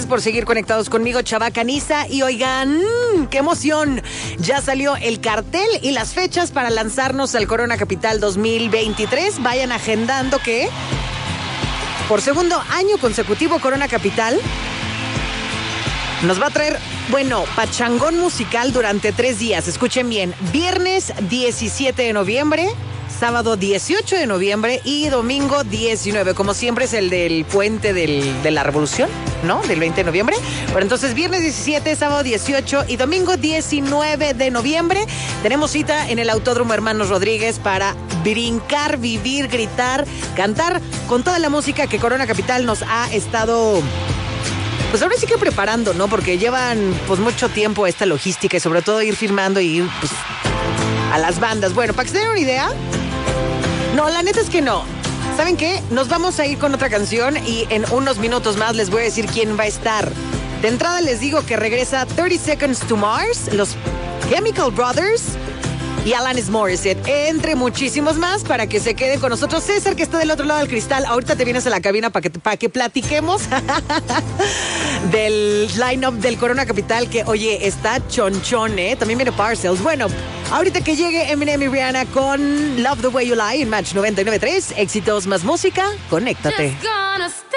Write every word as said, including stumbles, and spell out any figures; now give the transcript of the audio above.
Por seguir conectados conmigo, Chavacaniza. Y oigan, qué emoción, ya salió el cartel y las fechas para lanzarnos al Corona Capital dos mil veintitrés. Vayan agendando que por segundo año consecutivo Corona Capital nos va a traer, bueno, pachangón musical durante tres días. Escuchen bien, viernes diecisiete de noviembre, sábado dieciocho de noviembre y domingo diecinueve. Como siempre es el del puente del, de la Revolución, ¿no? Del veinte de noviembre. Bueno, entonces viernes diecisiete, sábado dieciocho y domingo diecinueve de noviembre tenemos cita en el Autódromo Hermanos Rodríguez para brincar, vivir, gritar, cantar con toda la música que Corona Capital nos ha estado... Pues ahora sí que preparando, ¿no? Porque llevan pues mucho tiempo esta logística y sobre todo ir firmando y ir pues a las bandas. Bueno, para que se den una idea... No, la neta es que no. ¿Saben qué? Nos vamos a ir con otra canción y en unos minutos más les voy a decir quién va a estar. De entrada les digo que regresa thirty seconds to Mars, los Chemical Brothers y Alanis Morissette, entre muchísimos más, para que se queden con nosotros. César, que está del otro lado del cristal, ahorita te vienes a la cabina para que, para que platiquemos del line-up del Corona Capital, que, oye, está chonchón, ¿eh? También viene Parcels. Bueno, ahorita que llegue Eminem y Rihanna con Love the Way You Lie en Match noventa y nueve punto tres, éxitos más música, conéctate.